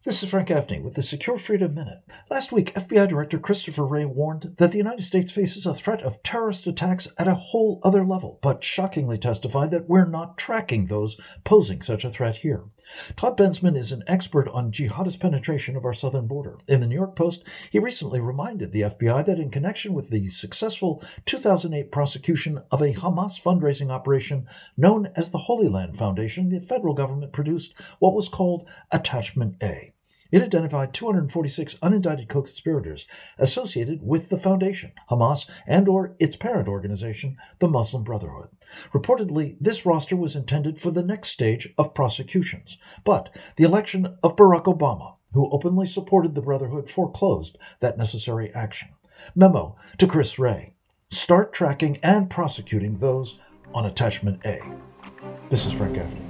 This is Frank Gaffney with the Secure Freedom Minute. Last week, FBI Director Christopher Wray warned that the United States faces a threat of terrorist attacks at a whole other level, but shockingly testified that we're not tracking those posing such a threat here. Todd Bensman is an expert on jihadist penetration of our southern border. In the New York Post, he recently reminded the FBI that in connection with the successful 2008 prosecution of a Hamas fundraising operation known as the Holy Land Foundation, the federal government produced what was called Attachment A. It identified 246 unindicted co-conspirators associated with the foundation, Hamas, and/or its parent organization, the Muslim Brotherhood. Reportedly, this roster was intended for the next stage of prosecutions, but the election of Barack Obama, who openly supported the Brotherhood, foreclosed that necessary action. Memo to Chris Wray: start tracking and prosecuting those on Attachment A. This is Frank Gaffney.